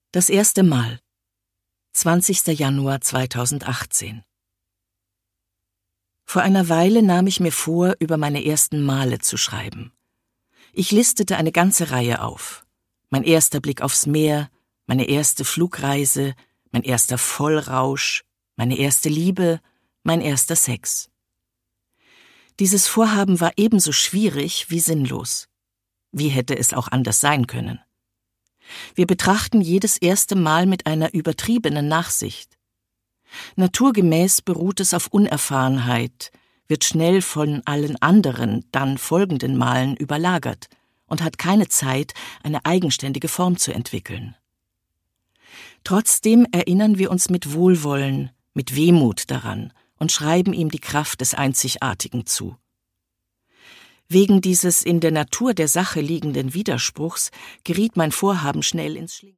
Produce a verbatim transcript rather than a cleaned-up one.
Das erste Mal. zwanzigster Januar zweitausendachtzehn. Vor einer Weile nahm ich mir vor, über meine ersten Male zu schreiben. Ich listete eine ganze Reihe auf. Mein erster Blick aufs Meer, meine erste Flugreise, mein erster Vollrausch, meine erste Liebe, mein erster Sex. Dieses Vorhaben war ebenso schwierig wie sinnlos. Wie hätte es auch anders sein können? Wir betrachten jedes erste Mal mit einer übertriebenen Nachsicht. Naturgemäß beruht es auf Unerfahrenheit, wird schnell von allen anderen, dann folgenden Malen überlagert und hat keine Zeit, eine eigenständige Form zu entwickeln. Trotzdem erinnern wir uns mit Wohlwollen, mit Wehmut daran und schreiben ihm die Kraft des Einzigartigen zu. Wegen dieses in der Natur der Sache liegenden Widerspruchs geriet mein Vorhaben schnell ins Schlingern.